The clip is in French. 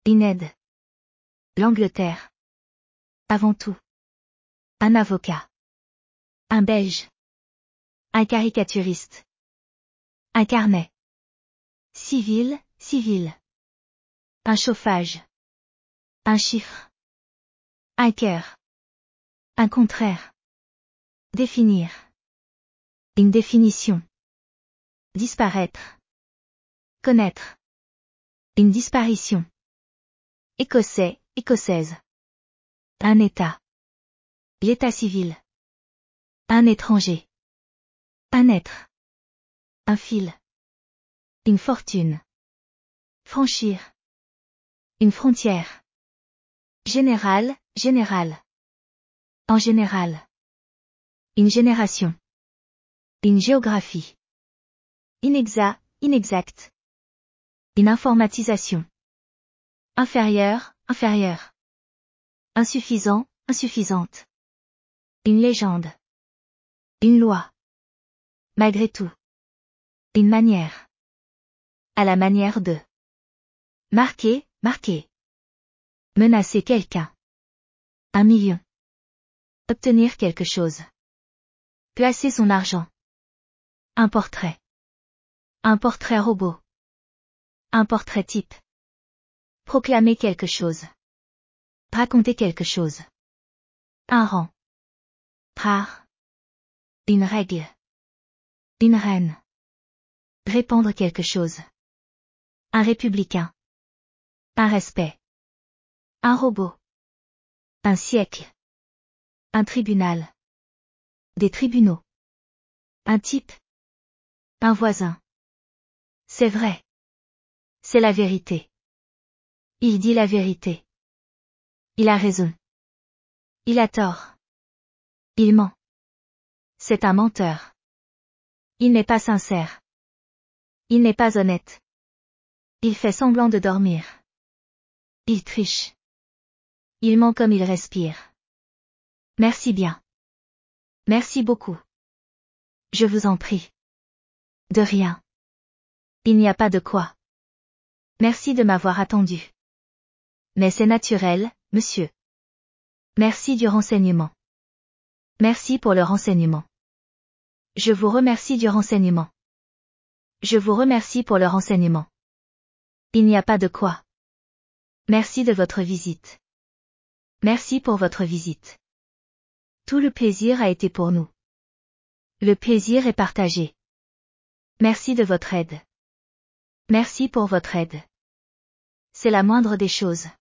Une aide. L'Angleterre. Avant tout. Un avocat. Un Belge. Un caricaturiste. Un carnet. Civil, civil. Un chauffage. Un chiffre. Un cœur. Un contraire. Définir. Une définition. Disparaître. Connaître. Une disparition. Écossais, écossaise. Un État. L'état civil. Un étranger. Un être. Un fil. Une fortune. Franchir. Une frontière. Général, général. En général. Une génération. Une géographie. Inexact, inexact. Une informatisation. Inférieur, inférieur. Insuffisant, insuffisante. Une légende. Une loi. Malgré tout. Une manière. À la manière de. Marquer, marquer. Menacer quelqu'un. 1 million. Obtenir quelque chose. Placer son argent. Un portrait. Un portrait robot. Un portrait type. Proclamer quelque chose. Raconter quelque chose. Un rang. Rare. Une règle. Une reine. Répandre quelque chose. Un républicain. Un respect. Un robot. Un siècle. Un tribunal. Des tribunaux. Un type. Un voisin. C'est vrai. C'est la vérité. Il dit la vérité. Il a raison. Il a tort. Il ment. C'est un menteur. Il n'est pas sincère. Il n'est pas honnête. Il fait semblant de dormir. Il triche. Il ment comme il respire. Merci bien. Merci beaucoup. Je vous en prie. De rien. Il n'y a pas de quoi. Merci de m'avoir attendu. Mais c'est naturel, monsieur. Merci du renseignement. Merci pour le renseignement. Je vous remercie du renseignement. Je vous remercie pour le renseignement. Il n'y a pas de quoi. Merci de votre visite. Merci pour votre visite. Tout le plaisir a été pour nous. Le plaisir est partagé. Merci de votre aide. Merci pour votre aide. C'est la moindre des choses.